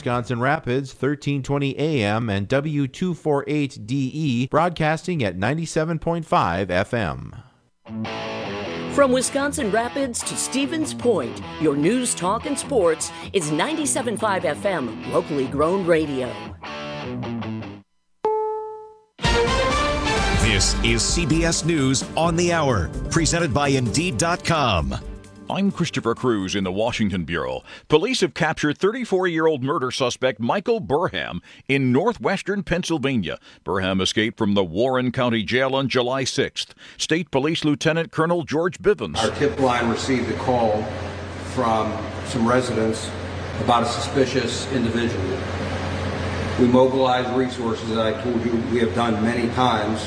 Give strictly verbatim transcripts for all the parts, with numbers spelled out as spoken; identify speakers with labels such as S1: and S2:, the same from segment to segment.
S1: Wisconsin Rapids, thirteen twenty A M and W two forty-eight D E, broadcasting at ninety-seven point five F M.
S2: From Wisconsin Rapids to Stevens Point, your news, talk, and sports is ninety-seven point five F M, locally grown radio.
S3: This is C B S News on the Hour, presented by Indeed dot com.
S4: I'm Christopher Cruz in the Washington Bureau. Police have captured thirty-four-year-old murder suspect Michael Burham in northwestern Pennsylvania. Burham escaped from the Warren County Jail on July sixth. State Police Lieutenant Colonel George Bivens.
S5: Our tip line received a call from some residents about a suspicious individual. We mobilized resources, as I told you, we have done many times,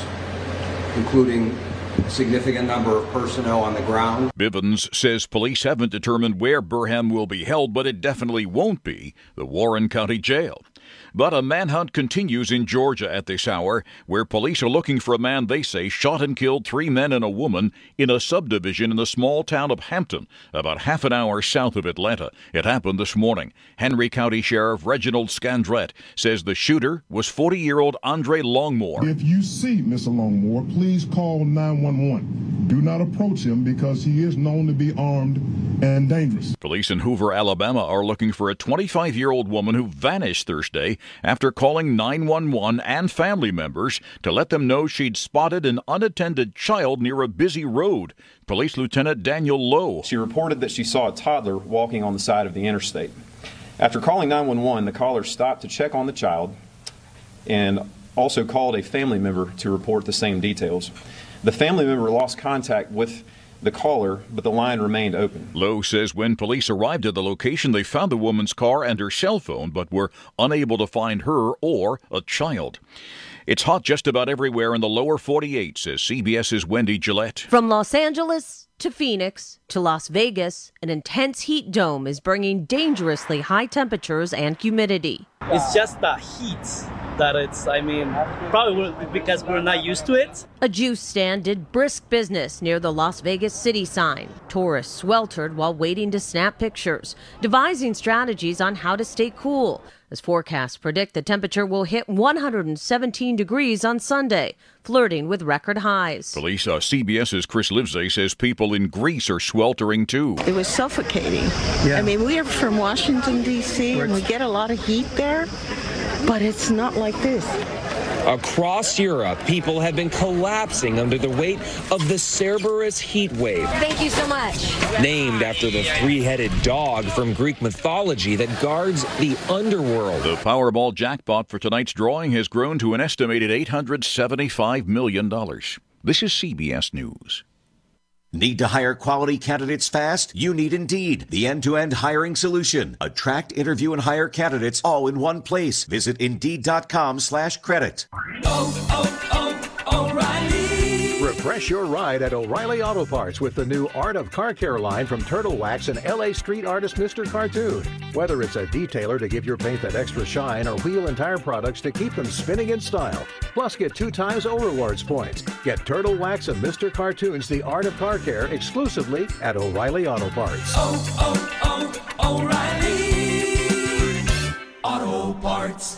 S5: including a significant number of personnel on the ground.
S4: Bivens says police haven't determined where Burham will be held, but it definitely won't be the Warren County Jail. But a manhunt continues in Georgia at this hour, where police are looking for a man they say shot and killed three men and a woman in a subdivision in the small town of Hampton, about half an hour south of Atlanta. It happened this morning. Henry County Sheriff Reginald Scandrette says the shooter was forty-year-old Andre Longmore.
S6: If you see Mister Longmore, please call nine one one. Do not approach him because he is known to be armed and dangerous.
S4: Police in Hoover, Alabama are looking for a twenty-five-year-old woman who vanished Thursday after calling nine one one and family members to let them know she'd spotted an unattended child near a busy road. Police Lieutenant Daniel Lowe.
S7: She reported that she saw a toddler walking on the side of the interstate. After calling nine one one, the caller stopped to check on the child and also called a family member to report the same details. The family member lost contact with the caller, but the line remained open.
S4: Lowe says when police arrived at the location, they found the woman's car and her cell phone, but were unable to find her or a child. It's hot just about everywhere in the lower forty-eight, says CBS's Wendy Gillette.
S8: From Los Angeles to Phoenix to Las Vegas, an intense heat dome is bringing dangerously high temperatures and humidity.
S9: It's just the heat that it's, I mean, probably because we're not used to it.
S8: A juice stand did brisk business near the Las Vegas city sign. Tourists sweltered while waiting to snap pictures, devising strategies on how to stay cool. As forecasts predict, the temperature will hit one hundred seventeen degrees on Sunday, flirting with record highs.
S4: Police, uh, CBS's Chris Livesey says people in Greece are sweltering too.
S10: It was suffocating. Yeah. I mean, we are from Washington, D C, and we get a lot of heat there, but it's not like this.
S11: Across Europe, people have been collapsing under the weight of the Cerberus heat wave.
S12: Thank you so much.
S11: Named after the three-headed dog from Greek mythology that guards the underworld.
S4: The Powerball jackpot for tonight's drawing has grown to an estimated eight hundred seventy-five million dollars. This is C B S News.
S3: Need to hire quality candidates fast? You need Indeed, the end-to-end hiring solution. Attract, interview, and hire candidates all in one place. Visit Indeed.com slash credit.
S13: Oh, oh, oh, O'Reilly.
S14: Refresh your ride at O'Reilly Auto Parts with the new Art of Car Care line from Turtle Wax and L A street artist Mister Cartoon. Whether it's a detailer to give your paint that extra shine or wheel and tire products to keep them spinning in style. Plus, get two times O-Rewards points. Get Turtle Wax and Mister Cartoon's The Art of Car Care exclusively at O'Reilly Auto Parts.
S13: Oh, oh, oh, O'Reilly Auto Parts.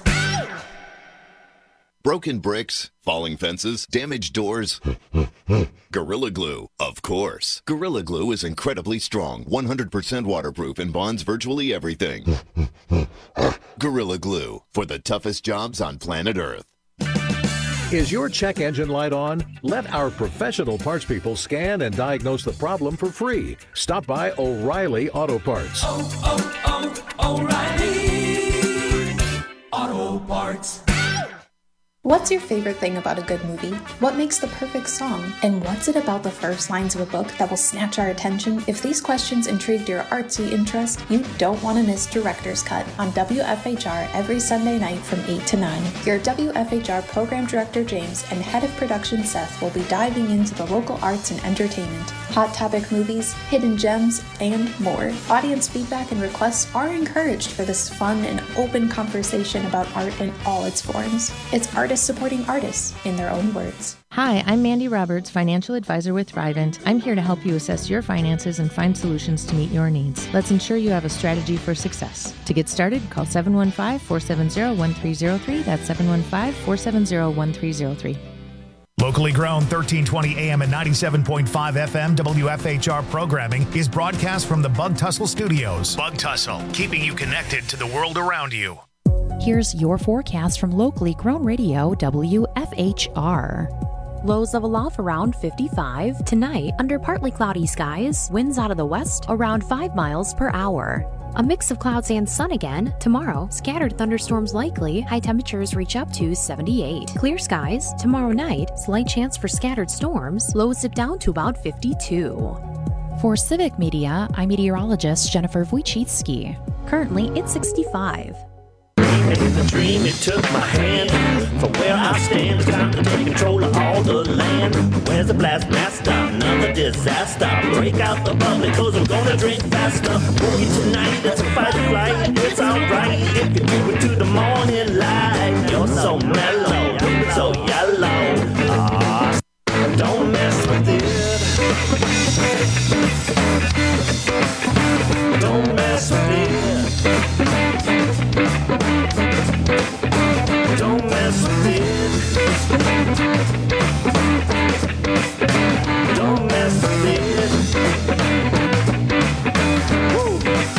S15: Broken bricks, falling fences, damaged doors. Gorilla Glue, of course. Gorilla Glue is incredibly strong, one hundred percent waterproof, and bonds virtually everything. Gorilla Glue, for the toughest jobs on planet Earth.
S14: Is your check engine light on? Let our professional parts people scan and diagnose the problem for free. Stop by O'Reilly Auto Parts.
S13: Oh, oh, oh, O'Reilly Auto Parts.
S16: What's your favorite thing about a good movie? What makes the perfect song? And what's it about the first lines of a book that will snatch our attention? If these questions intrigued your artsy interest, you don't want to miss Director's Cut on W F H R every Sunday night from eight to nine. Your W F H R Program Director James and Head of Production Seth will be diving into the local arts and entertainment, hot topic movies, hidden gems, and more. Audience feedback and requests are encouraged for this fun and open conversation about art in all its forms. It's artist artists supporting artists, in their own words.
S12: Hi, I'm Mandy Roberts, financial advisor with Thrivent. I'm here to help you assess your finances and find solutions to meet your needs. Let's ensure you have a strategy for success. To get started, call seven one five, four seven zero, one three zero three. That's seven one five, four seven zero, one three zero three.
S17: Locally grown thirteen twenty A M and ninety-seven point five F M W F H R programming is broadcast from the Bug Tussle Studios. Bug Tussle, keeping you connected to the world around you.
S18: Here's your forecast from locally grown radio W F H R. Lows level off around fifty-five. Tonight, under partly cloudy skies, winds out of the west around five miles per hour. A mix of clouds and sun again. Tomorrow, scattered thunderstorms likely. High temperatures reach up to seventy-eight. Clear skies. Tomorrow night, slight chance for scattered storms. Lows dip down to about fifty-two. For Civic Media, I'm meteorologist Jennifer Wojcicki. Currently, it's sixty-five.
S19: In the dream, it took my hand from where I stand. It's time to take control of all the land. Where's the blast master? Another disaster. Break out the bubbly, cause we're gonna drink faster. Working tonight, it's a fight or flight. It's alright if you do it to the morning light. You're so mellow, so yellow. Ah, don't mess with it. Don't mess with it. Don't mess with it. Don't mess with it. Woo.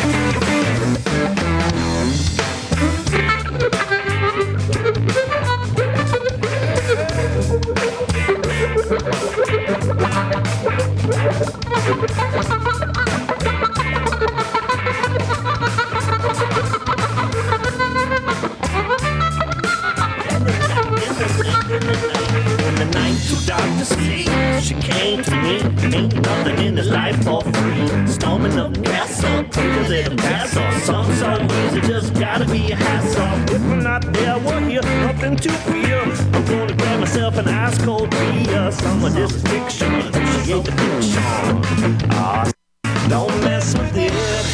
S19: When the night too dark to sleep, she came to me. Ain't nothing in this life for free. Storming up the castle, cause it'll pass on. Some so easy, just gotta be a hassle. If we're not there, we're here, nothing to fear. I'm gonna grab myself an ice cold beer. Some of this is fiction, she ain't the fiction. Ah, don't mess with it.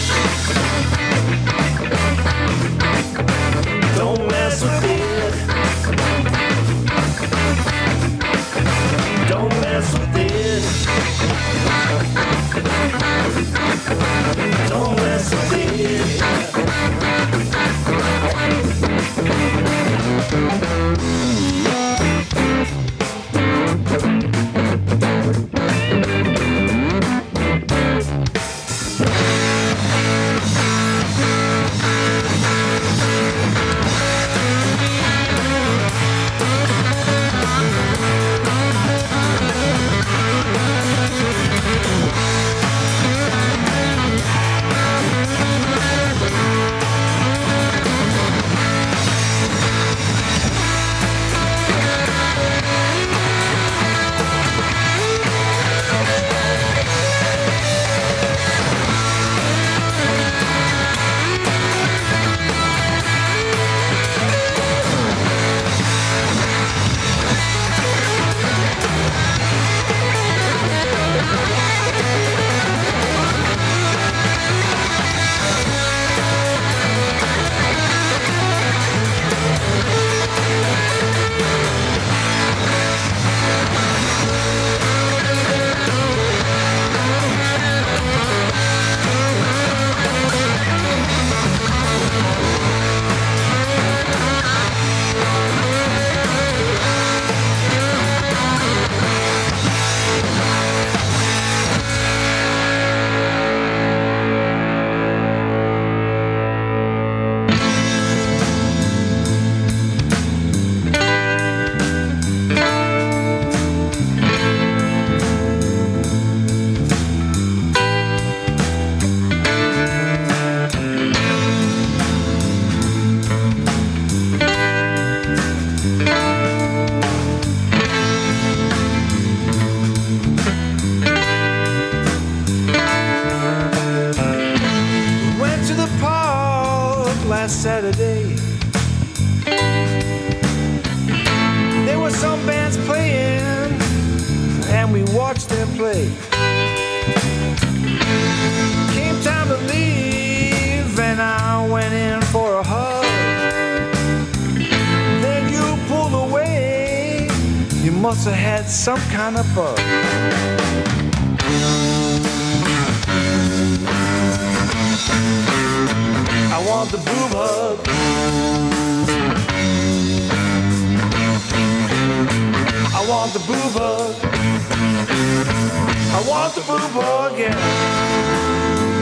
S19: Don't mess with it. Don't mess with it. Don't mess with it.
S20: last Saturday. There were some bands playing, and we watched them play. Came time to leave, and I went in for a hug. Then you pulled away must have had some kind of bug. I want the boob hug. I want the boob hug. I want the boob hug, yeah.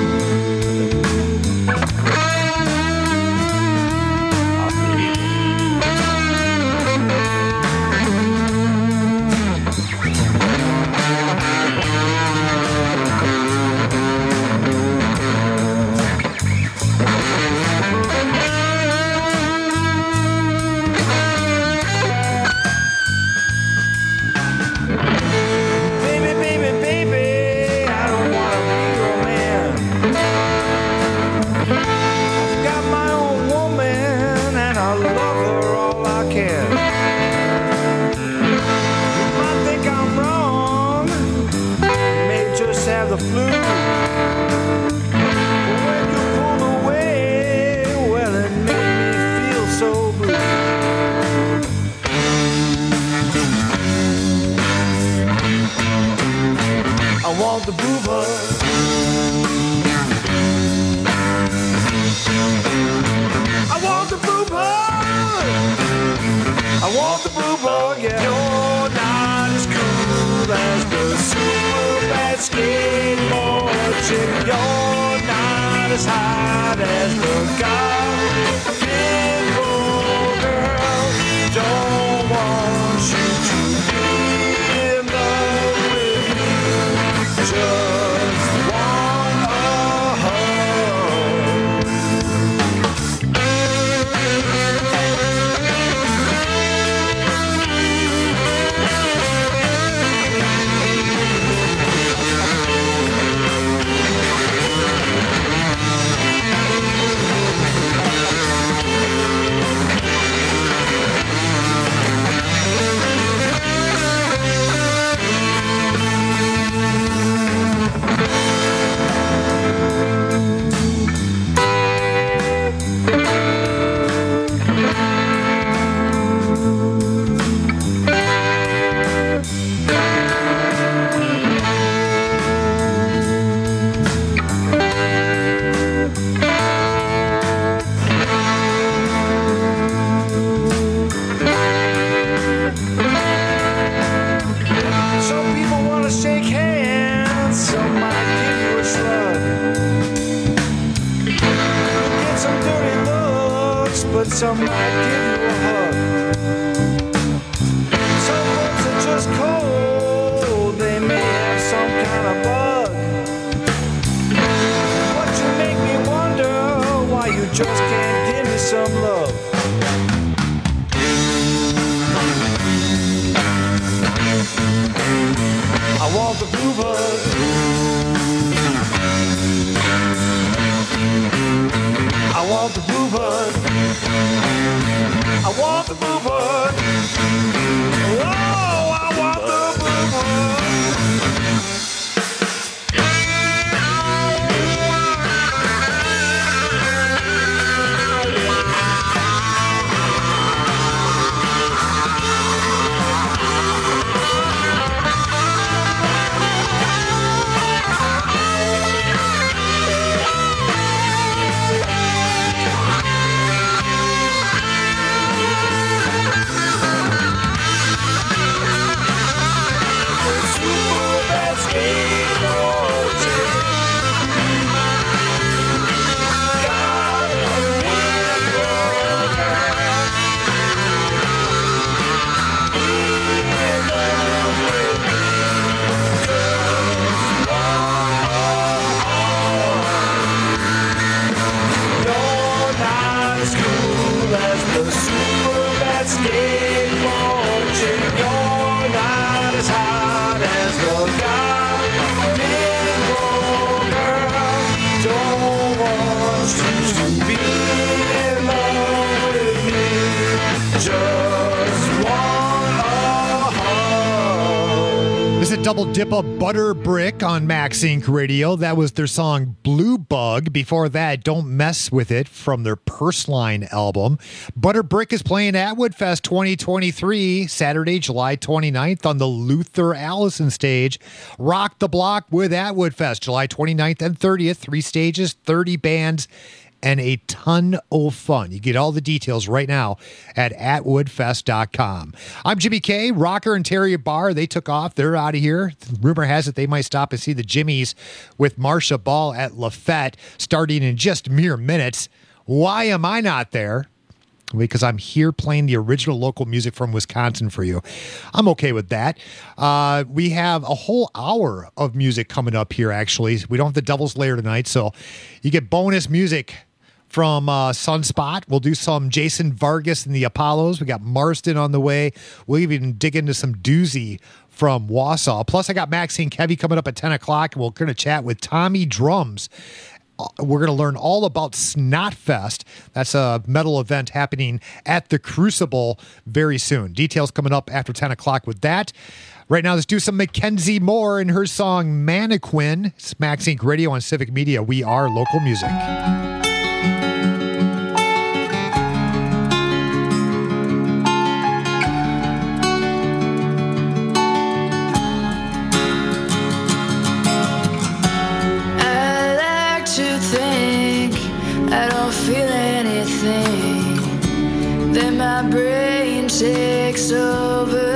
S20: The flu. When you pulled away, well, it made me feel so blue. I want the boob hug. I want the boob hug. I want the boob hug, yeah. You're not as cool as the super bad skateboard chick. You're not as hot as the guy. Pinball girl, don't want you to be in love with me. Just want a hug. Some might give you a hug. Some folks are just cold. They may have some kind of bug. But you make me wonder why you just can't give me some love. I want the boob hug. I want the boob hug. I want the boob hug. Oh, I want the boob hug.
S2: double dip of Butter Brick on Max Incorporated. Radio. That was their song Blue Bug. Before that, Don't Mess With It from their Purseline album. Butter Brick is playing at Woodfest twenty twenty-three, Saturday, July twenty-ninth on the Luther Allison stage. Rock the Block with at Woodfest, July twenty-ninth and thirtieth. Three stages, thirty bands, and a ton of fun. You get all the details right now at at woodfest dot com. I'm Jimmy K. Rocker and Terry Barr, they took off. They're out of here. Rumor has it they might stop and see the Jimmies with Marcia Ball at Lafette starting in just mere minutes. Why am I not there? Because I'm here playing the original local music from Wisconsin for you. I'm okay with that. Uh, we have a whole hour of music coming up here, actually. We don't have the Devil's Lair tonight, so you get bonus music from uh, Sunspot. We'll do some Jason Vargas and the Apollos. We got Marston on the way. We'll even dig into some doozy from Wausau. Plus, I got Maxine Kevy coming up at ten o'clock, and we're going to chat with Tommy Drums. We're going to learn all about Snotfest. That's a metal event happening at the Crucible very soon. Details coming up after ten o'clock with that. Right now, let's do some Mackenzie Moore and her song Mannequin. It's Max Inc Radio on Civic Media. We are local music.
S21: I don't feel anything, then my brain takes over,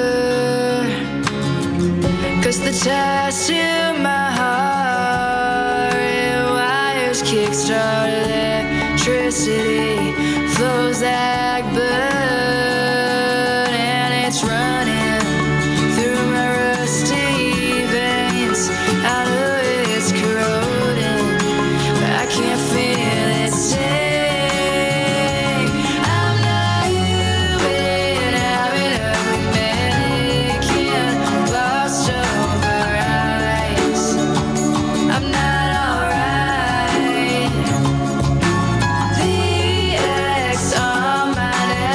S21: 'cause the ties to my heart, it wires kickstart, electricity flows like blood, and it's running through my rusty veins. I know it's corroding, but I can't feel on my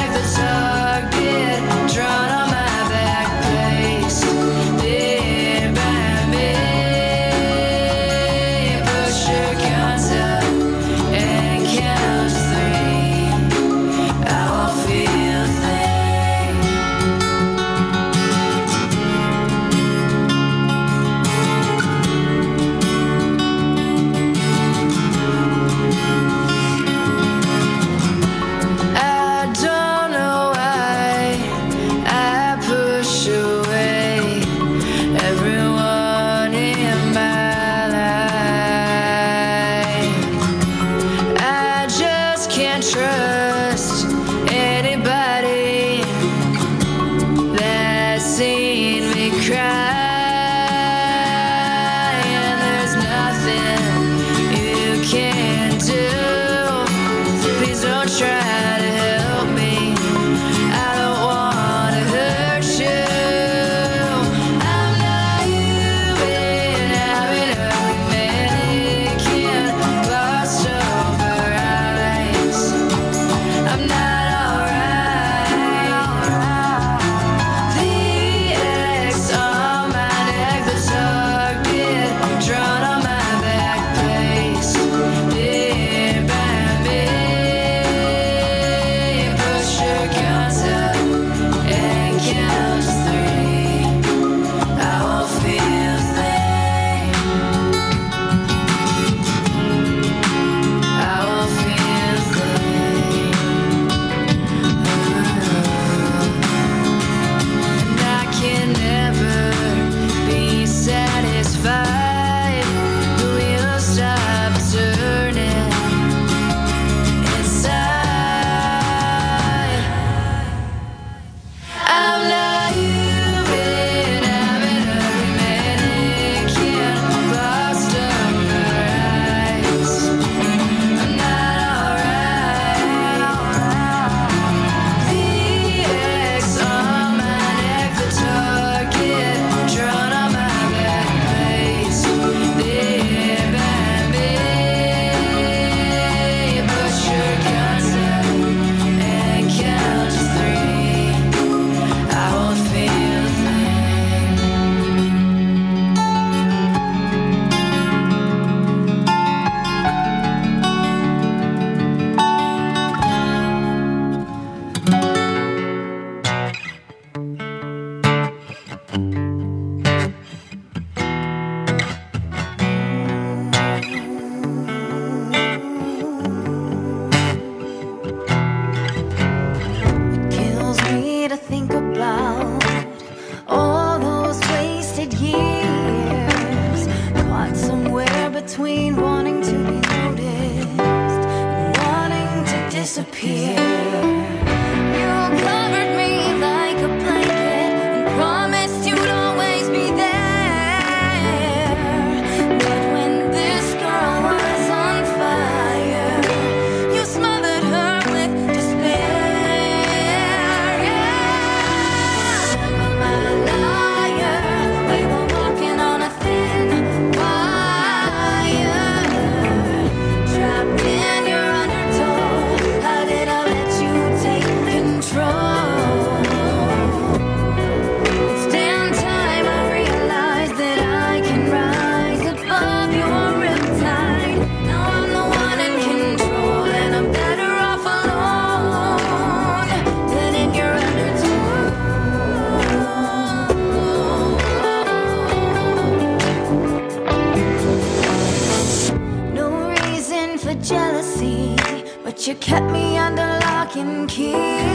S21: You kept me under lock and key.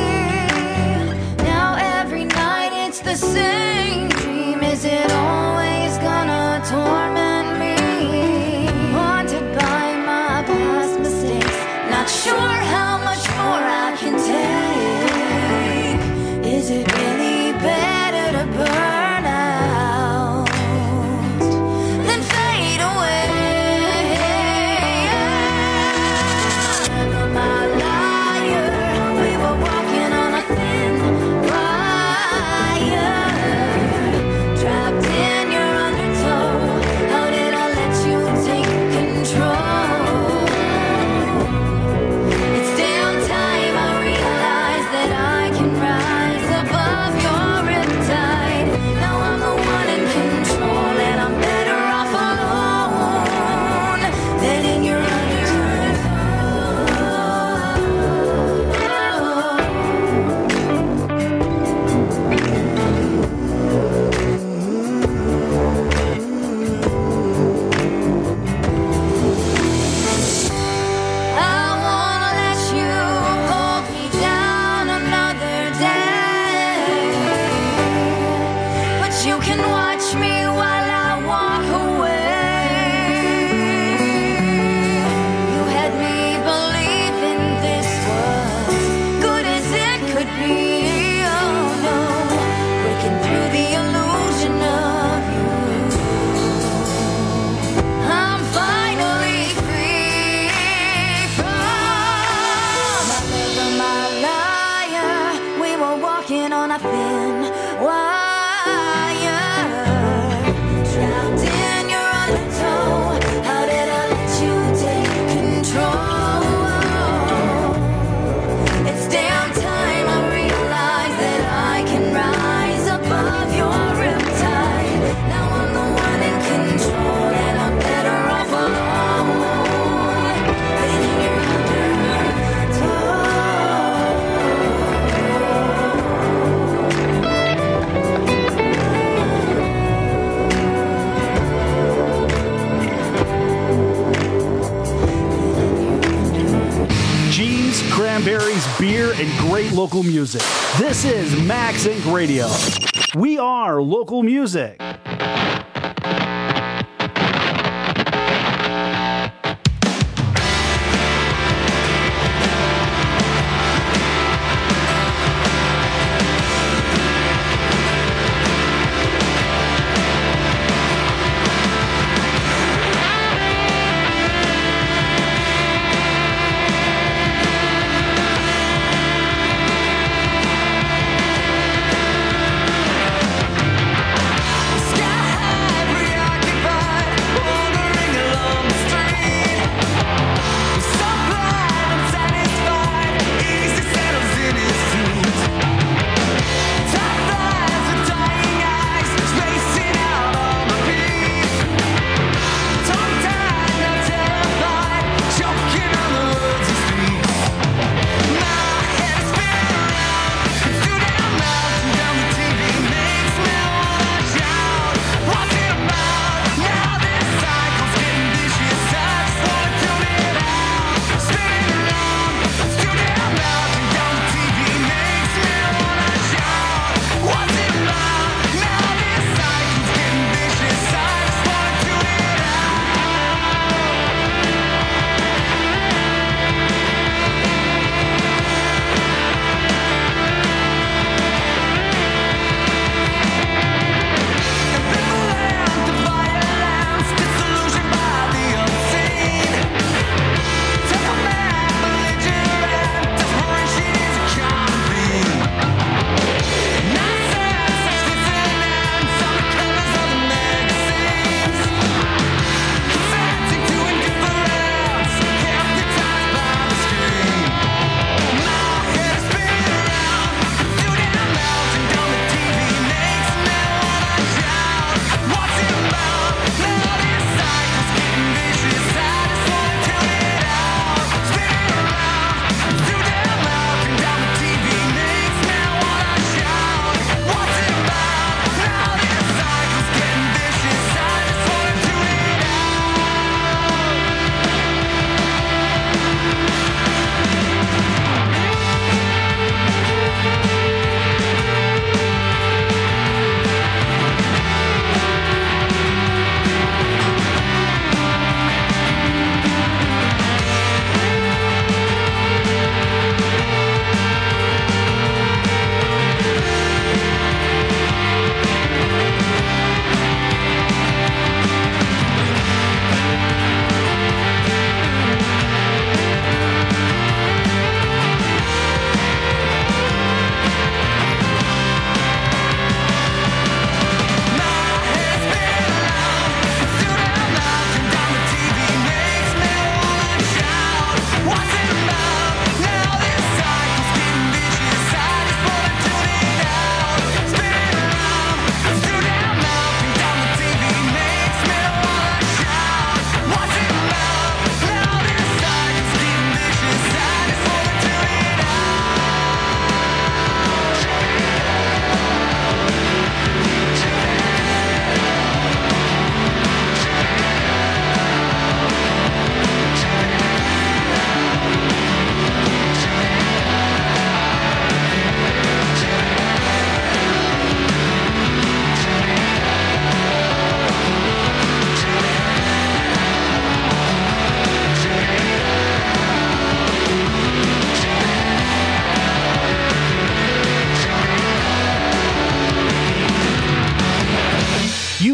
S21: Now every night it's the same dream. Is it always gonna torment me? Haunted by my past mistakes, not sure how much more I can take. Is it really better to burn out than fade away?
S1: Beer and great local music. This is Max Inc Radio. We are local music.
S21: Sky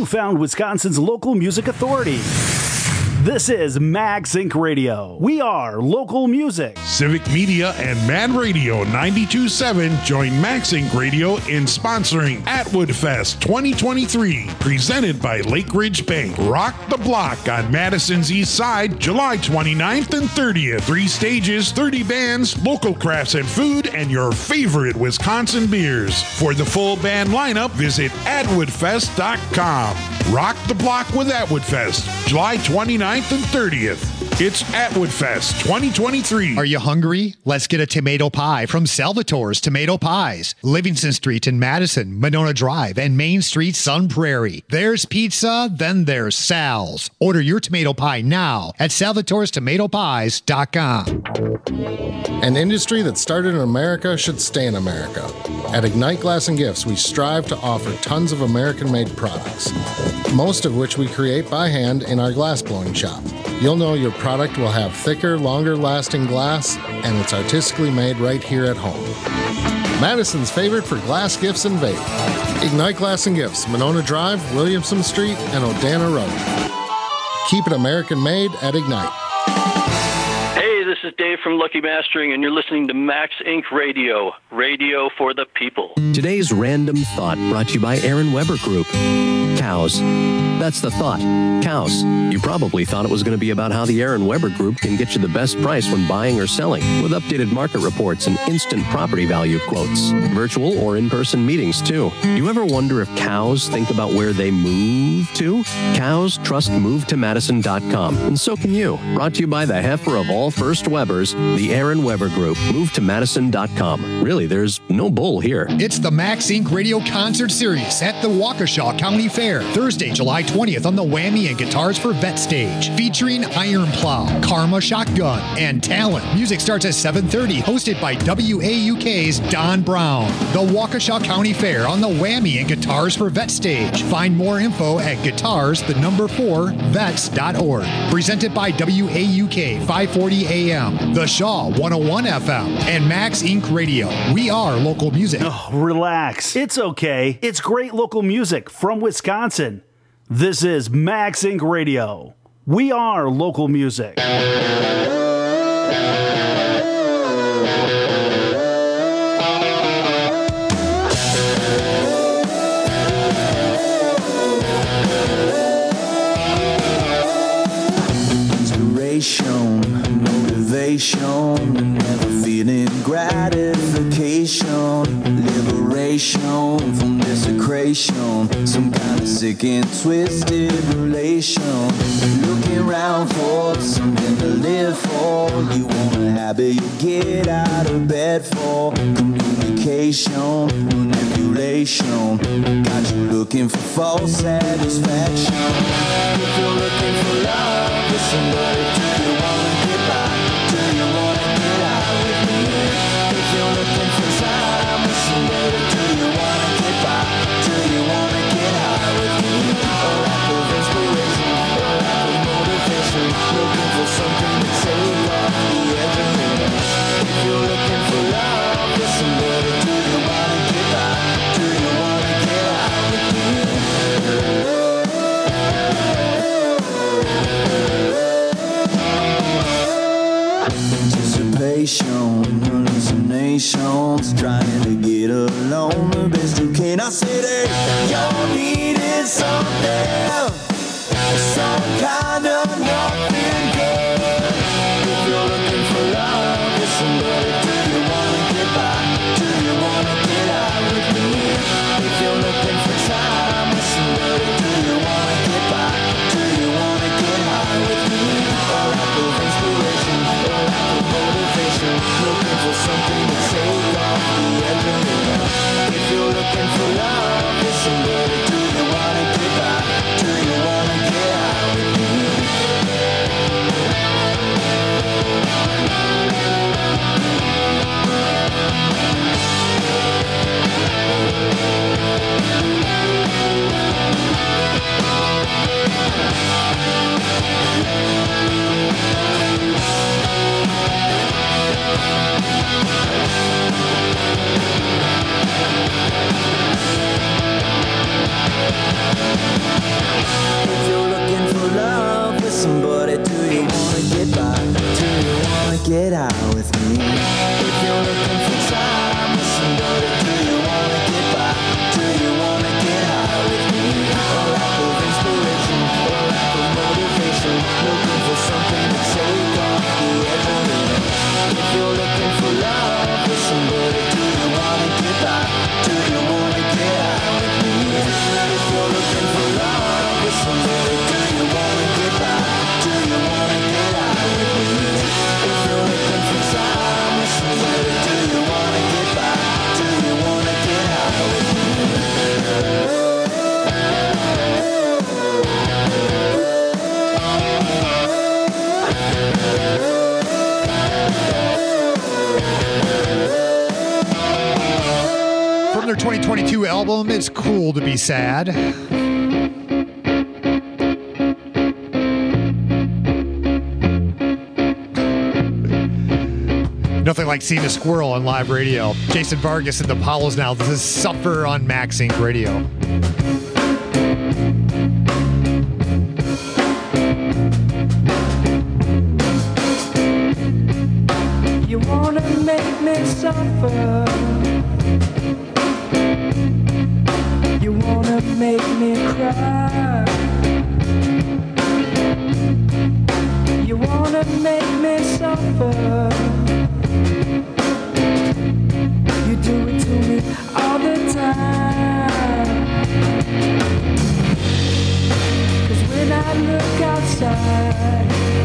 S1: found Wisconsin's local music authority. This is Max Incorporated. Radio. We are local music.
S5: Civic Media and Mad Radio ninety-two point seven join Max Incorporated. Radio in sponsoring Atwood Fest twenty twenty-three, presented by Lake Ridge Bank. Rock the Block on Madison's East Side, July twenty-ninth and thirtieth. Three stages, thirty bands, local crafts and food, and your favorite Wisconsin beers. For the full band lineup, visit atwood fest dot com. Rock the Block with Atwood Fest, July twenty-ninth and thirtieth. It's Atwood Fest twenty twenty-three.
S2: Are you hungry? Let's get a tomato pie from Salvatore's Tomato Pies. Livingston Street in Madison, Monona Drive, and Main Street, Sun Prairie. There's pizza, then there's Sal's. Order your tomato pie now at salvatores tomato pies dot com.
S22: An industry that started in America should stay in America. At Ignite Glass and Gifts, we strive to offer tons of American-made products, most of which we create by hand in our glass blowing shop. You'll know your product will have thicker, longer-lasting glass, and it's artistically made right here at home. Madison's favorite for glass gifts and vape. Ignite Glass and Gifts, Monona Drive, Williamson Street, and Odana Road. Keep it American-made at Ignite.
S23: Hey, this is Dave from Lucky Mastering, and you're listening to Max Incorporated. Radio, radio for the people.
S24: Today's random thought brought to you by Aaron Weber Group. Cows. That's the thought. Cows. You probably thought it was going to be about how the Aaron Weber Group can get you the best price when buying or selling, with updated market reports and instant property value quotes. Virtual or in-person meetings, too. Do you ever wonder if cows think about where they move to? Cows trust move to madison dot com, and so can you. Brought to you by the heifer of all first Webers, the Aaron Weber Group. move to madison dot com. Really, there's no bull here.
S2: It's the Max Incorporated. Radio Concert Series at the Waukesha County Fair, Thursday, July twentieth on the Whammy and Guitars for Vet stage, featuring Iron Plow, Karma Shotgun, and Talent. Music starts at seven thirty, hosted by W A U K's Don Brown. The Waukesha County Fair on the Whammy and Guitars for Vet stage. Find more info at guitars, the number four, vets dot org. Presented by W A U K five forty A M, The Shaw one oh one F M, and Max Incorporated. Radio. We are local music.
S1: Oh, relax. It's okay. It's great local music from Wisconsin. This is Max Incorporated. Radio. We are local music.
S25: Inspiration, motivation, never feeling gratification, liberation from desecration, some kind of sick and twisted relation, looking around for something to live for, you want a habit you get out of bed for, communication, manipulation, got you looking for false satisfaction, if you're looking for love with somebody, do you want to get by, do you want to get out with me, if you're looking for time with somebody, do you want to get by, do you want to get high with me, a lack of inspiration, a lack of motivation, looking for something to take off the edge of me, if you're looking for love with somebody, do you want to get by, do you want to get high with me. Anticipation, hallucinations, trying to get along the best you can. I said, hey, y'all needed something, some kind of nothing good. If you're looking for love with somebody, do you want to get by? Do you want to get out with me? If you're looking for time with somebody, do you want to get by? Do you want to get high with me? A lack of inspiration, a lack of motivation, looking for something to take off the edge of me. If you're looking for love with somebody, do you want to get by? Do you want to get out with me?
S2: their twenty twenty-two album, It's Cool to Be Sad. Nothing like seeing a squirrel on live radio. Jason Vargas and the Apollos now. This is Suffer on Max Inc Radio.
S20: You wanna make me suffer. You wanna make me cry. You wanna make me suffer. You do it to me all the time. 'Cause when I look outside,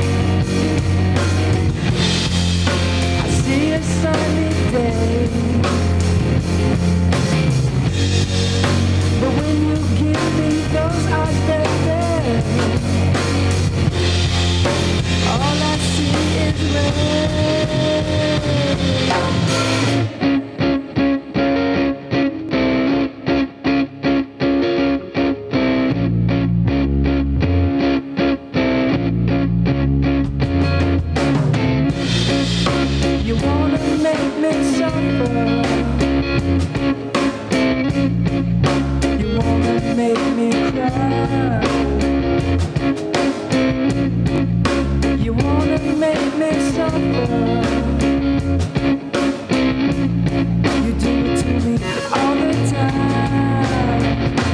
S20: I see a sunny day. But when you give me those eyes, baby, all I see is red. You wanna make me suffer. You wanna make me cry. You wanna make me suffer. You do it to me all the time.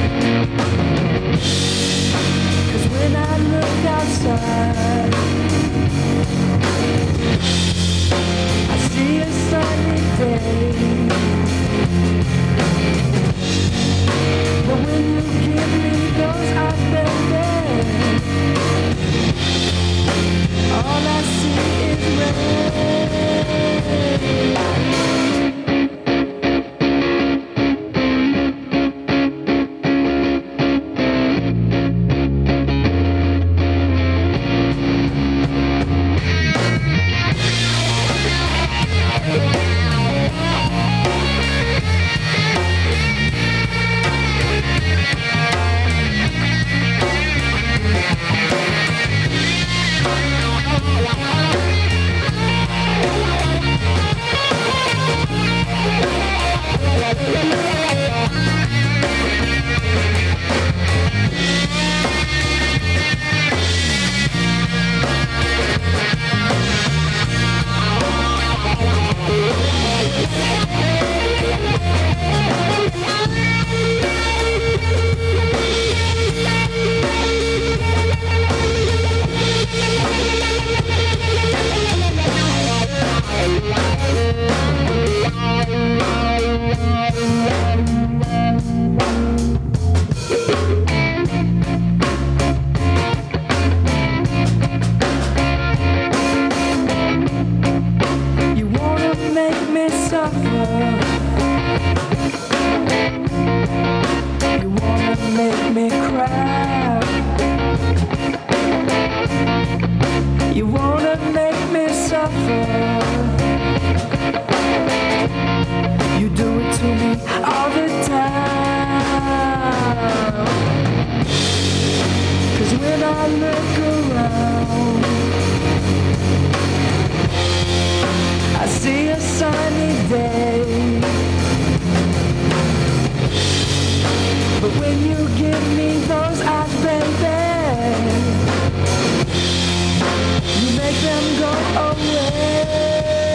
S20: 'Cause when I look outside, I see a sunny day. But when you give me those eyes, baby, all I see is you wanna make me suffer. You wanna make me cry. You wanna make me suffer. You do it to me all the time. 'Cause when I look around, I see a sunny day. But when you give me those eyes, baby, you make them go away.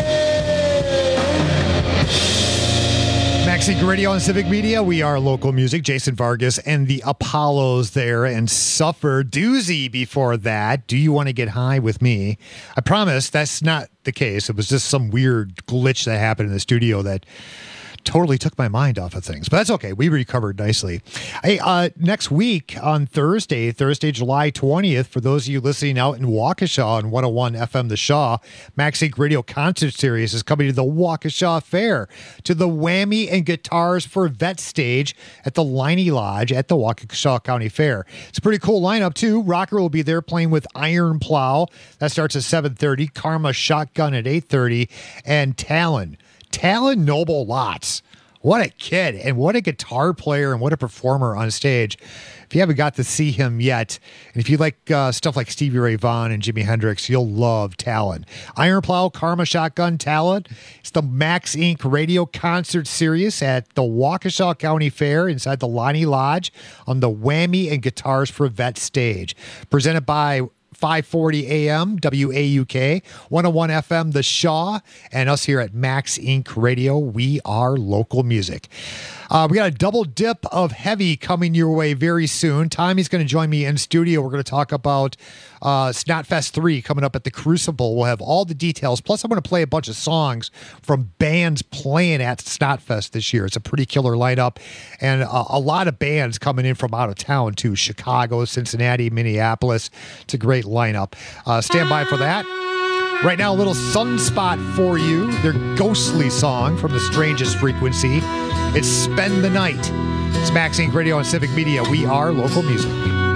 S2: Max Inc Radio on Civic Media. We are local music. Jason Vargas and the Apollos there, and Suffer. Doozy before that. Do you want to get high with me? I promise that's not the case. It was just some weird glitch that happened in the studio that totally took my mind off of things, but that's okay. We recovered nicely. Hey, uh, next week on Thursday, Thursday, July twentieth, for those of you listening out in Waukesha on one oh one F M The Shaw, Max Inc Radio Concert Series is coming to the Waukesha Fair, to the Whammy and Guitars for Vet stage at the Liney Lodge at the Waukesha County Fair. It's a pretty cool lineup, too. Rocker will be there playing with Iron Plow. That starts at seven thirty. Karma Shotgun at eight thirty. And Talon. Talon Noble Lots. What a kid, and what a guitar player, and what a performer on stage. If you haven't got to see him yet, and if you like uh, stuff like Stevie Ray Vaughan and Jimi Hendrix, you'll love Talon. Iron Plow, Karma Shotgun, Talon. It's the Max Incorporated Radio Concert Series at the Waukesha County Fair inside the Lonnie Lodge on the Whammy and Guitars for Vet stage. Presented by five forty A M, W A U K, one oh one F M, The Shaw, and us here at Max Incorporated Radio. We are local music. Uh, we got a double dip of heavy coming your way very soon. Tommy's going to join me in studio. We're going to talk about uh, Snotfest three coming up at the Crucible. We'll have all the details. Plus, I'm going to play a bunch of songs from bands playing at Snotfest this year. It's a pretty killer lineup, and uh, a lot of bands coming in from out of town, too. Chicago, Cincinnati, Minneapolis. It's a great lineup. Uh, stand by for that. Right now, a little Sunspot for you. Their ghostly song from The Strangest Frequency. It's Spend the Night. It's Max Incorporated Radio and Civic Media. We are local music.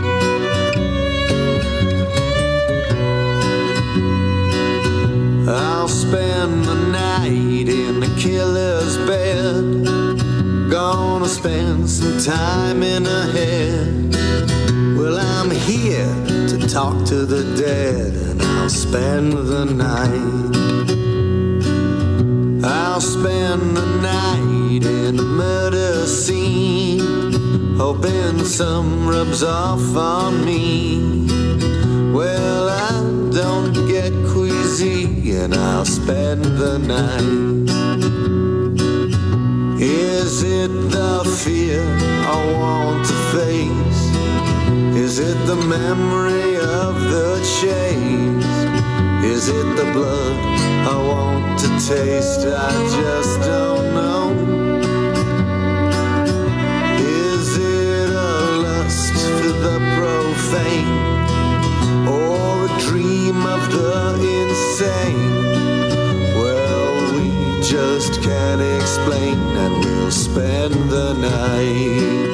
S25: I'll spend the night in the killer's bed. Gonna spend some time in her head. Well, I'm here to talk to the dead, and I'll spend the night. I'll spend the night in a murder scene, hoping some rubs off on me. Well, I don't get queasy, and I'll spend the night. Is it the fear I want to face? Is it the memory of the chase? Is it the blood I want to taste? I just don't know. Is it a lust for the profane, or a dream of the insane? Well, we just can't explain, and we'll spend the night.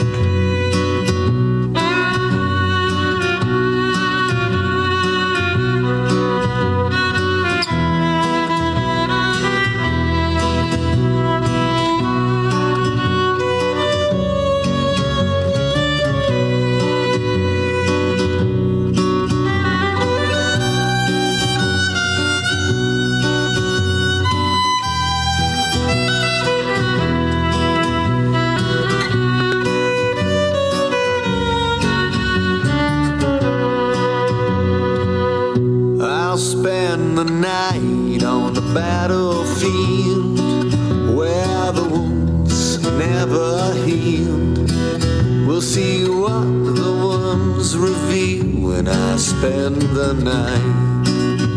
S25: The night on the battlefield, where the wounds never healed. We'll see what the wounds reveal when I spend the night.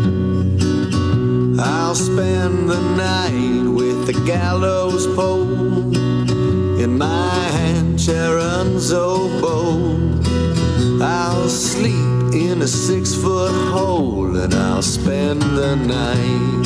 S25: I'll spend the night with the gallows pole in my hand, Sharon's oboe. I'll sleep in a six-foot hole, and I'll spend the night.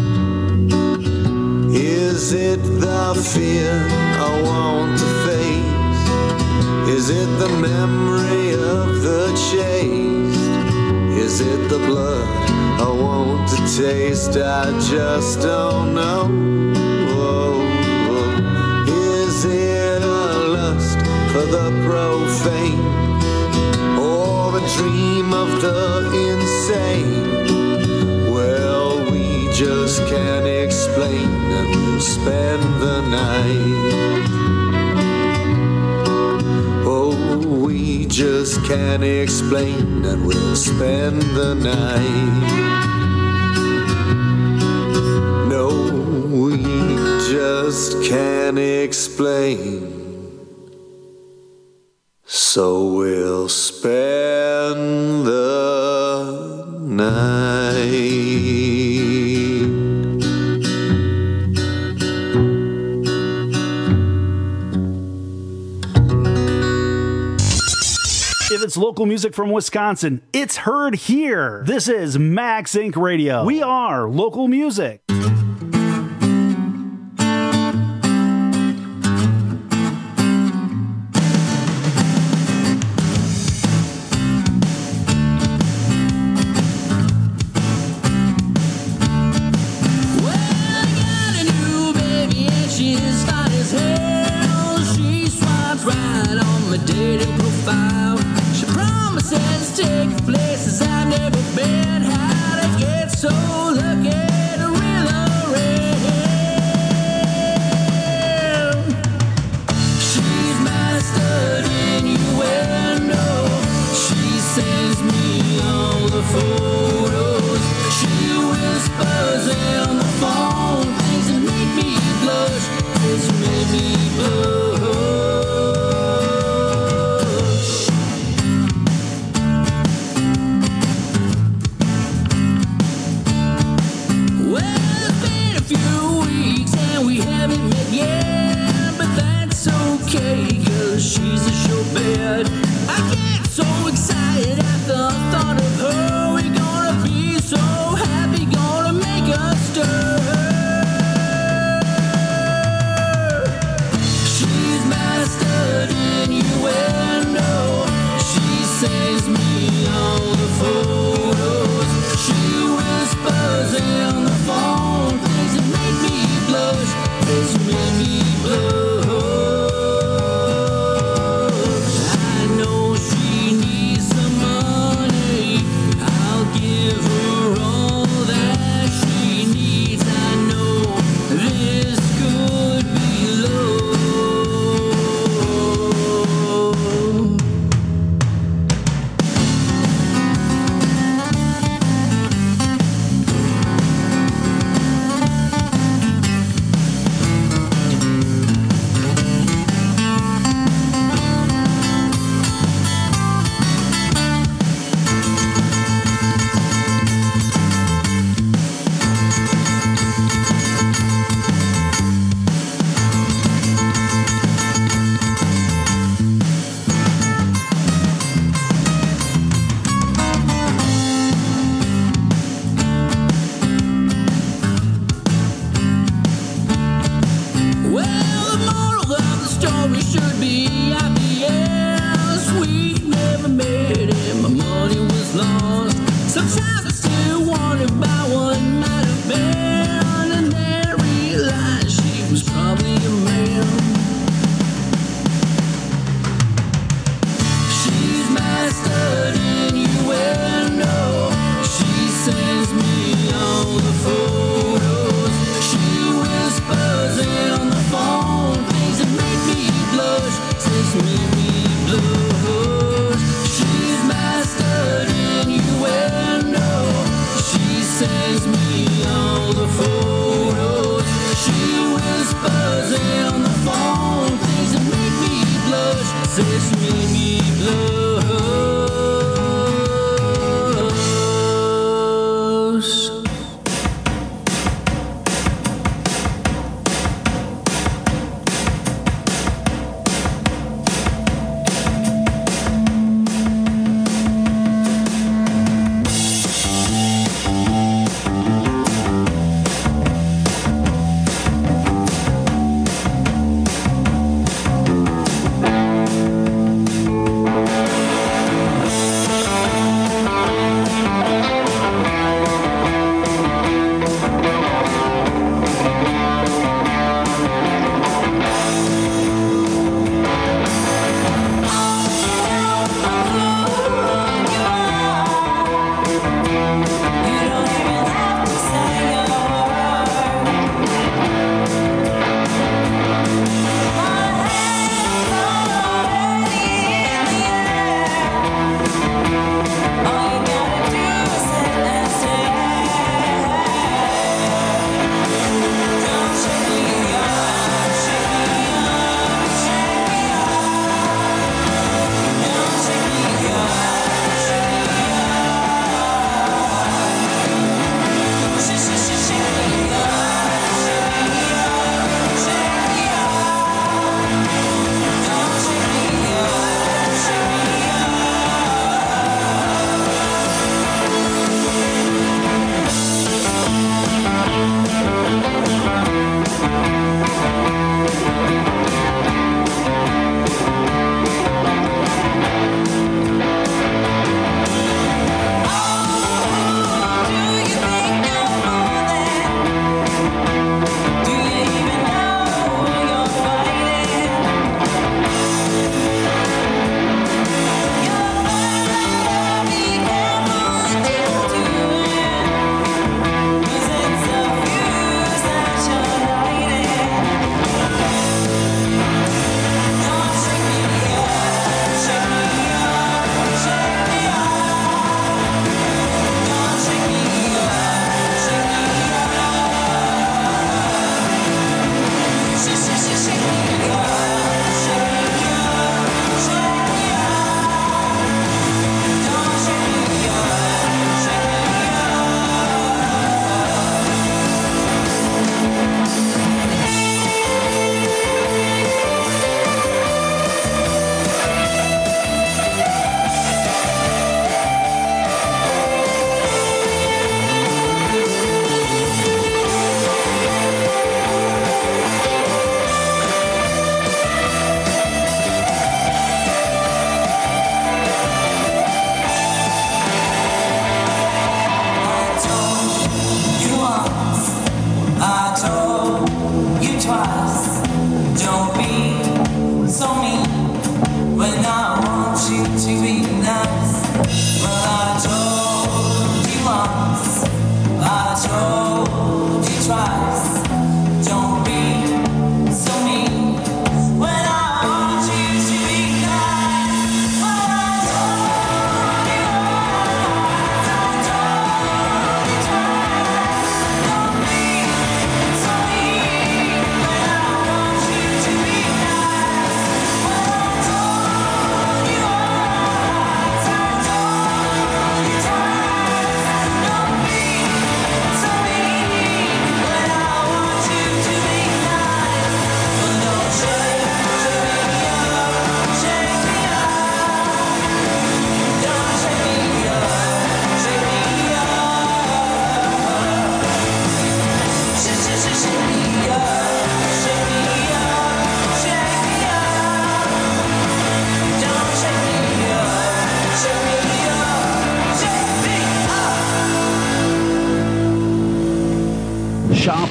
S25: Is it the fear I want to face? Is it the memory of the chase? Is it the blood I want to taste? I just don't know. Oh, oh. Is it a lust for the profane, or a dream of the insane? Well, we just can't explain, and we'll spend the night. Oh, we just can't explain, and we'll spend the night. No, we just can't explain, so we'll spend the night.
S1: If it's local music from Wisconsin, it's heard here. This is Max Incorporated Radio. We are local music.
S13: She's fine as hell.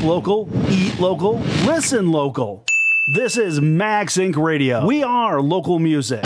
S1: local, eat local, listen local. This is Max Incorporated. Radio. We are local music.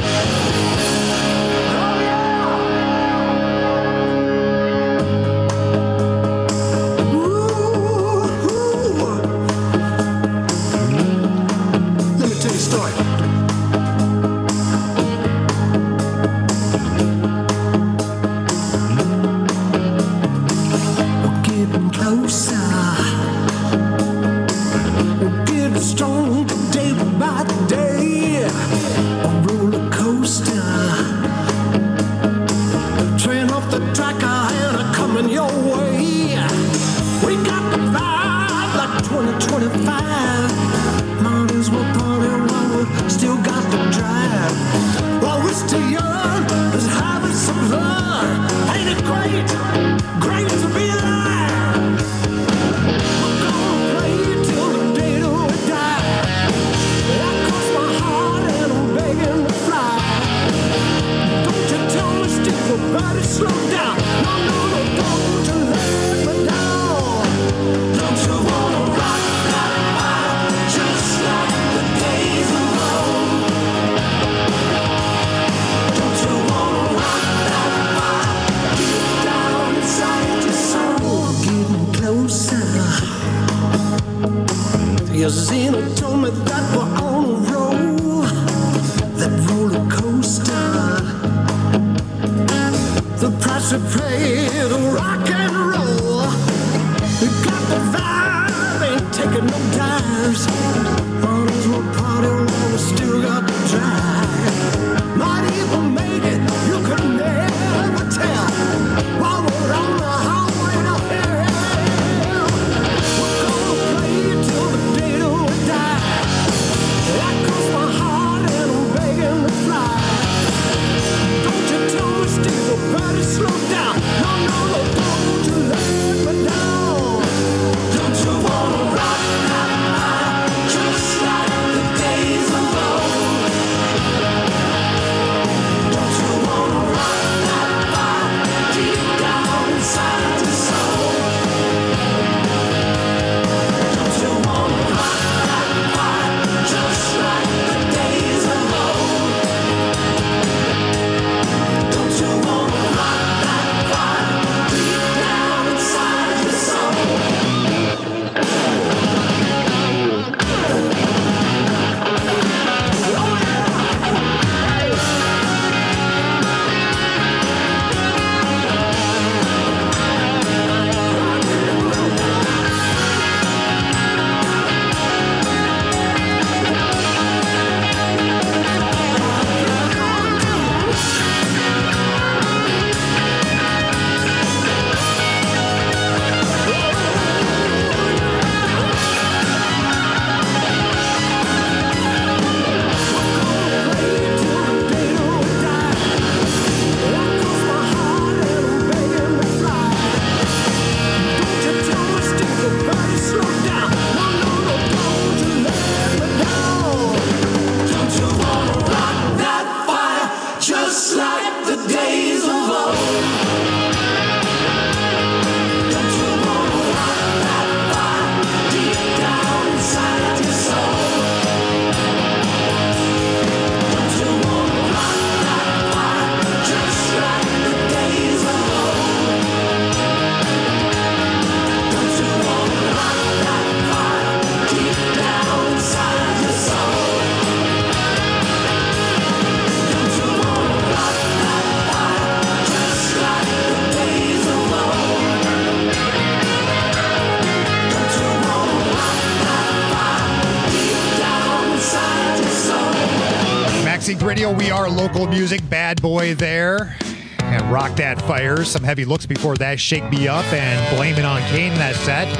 S2: Radio, we are local music. Bad Boy there. And Rock That Fire. Some heavy looks before that. Shake Me Up and Blame It on Kane in that set.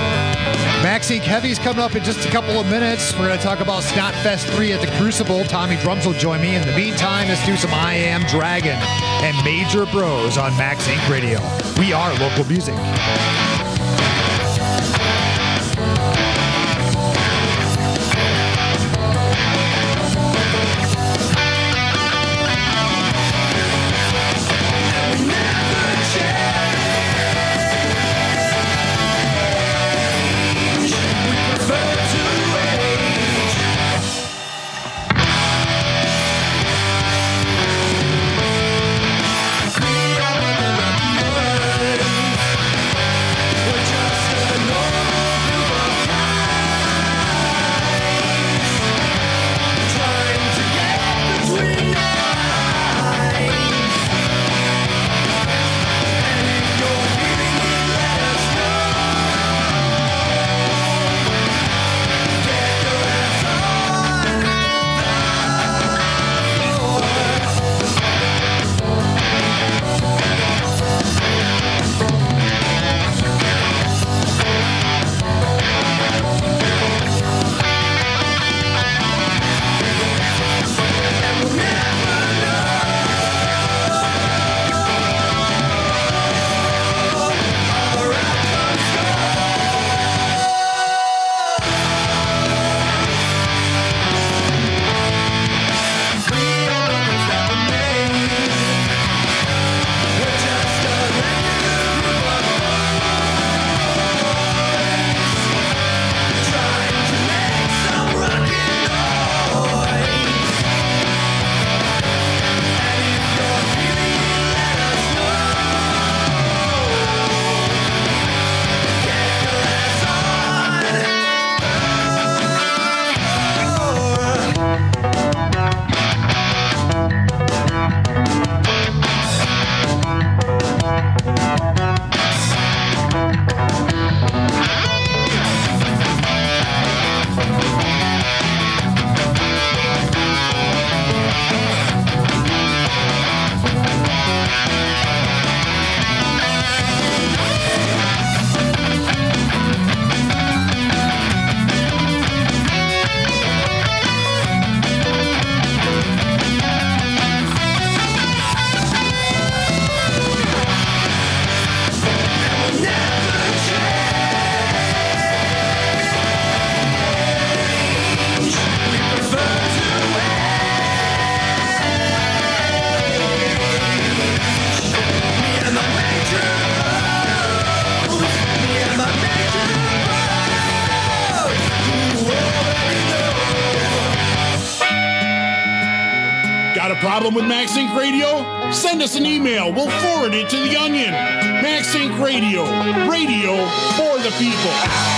S2: Max Inc Heavy's coming up in just a couple of minutes. We're going to talk about Snotfest three at the Crucible. Tommy Drums will join me. In the meantime, let's do some I Am Dragon and Major Bros on Max Inc Radio. We are local music.
S13: Never change.
S5: Got a problem with MaxInc Radio? Send us an email. We'll forward it to the Onion. MaxInc Radio. Radio for the people.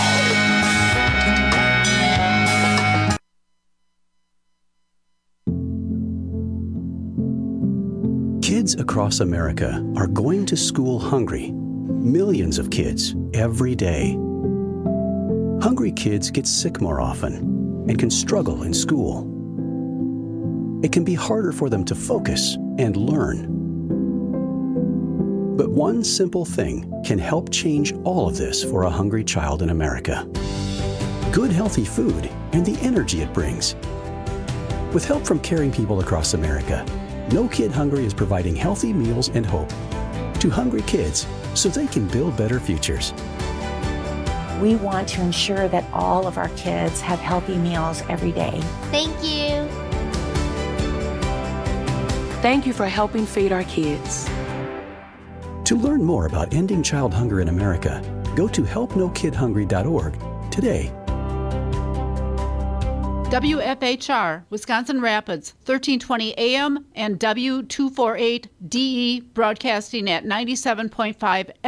S6: Kids across America are going to school hungry. Millions of kids every day. Hungry kids get sick more often and can struggle in school. It can be harder for them to focus and learn. But one simple thing can help change all of this for a hungry child in America. Good, healthy food and the energy it brings. With help from caring people across America, No Kid Hungry is providing healthy meals and hope to hungry kids so they can build better futures.
S7: We want to ensure that all of our kids have healthy meals every day.
S8: Thank you.
S9: Thank you for helping feed our kids.
S6: To learn more about ending child hunger in America, go to help no kid hungry dot org today.
S10: W F H R, Wisconsin Rapids, thirteen twenty A M and W two forty-eight D E broadcasting at ninety-seven point five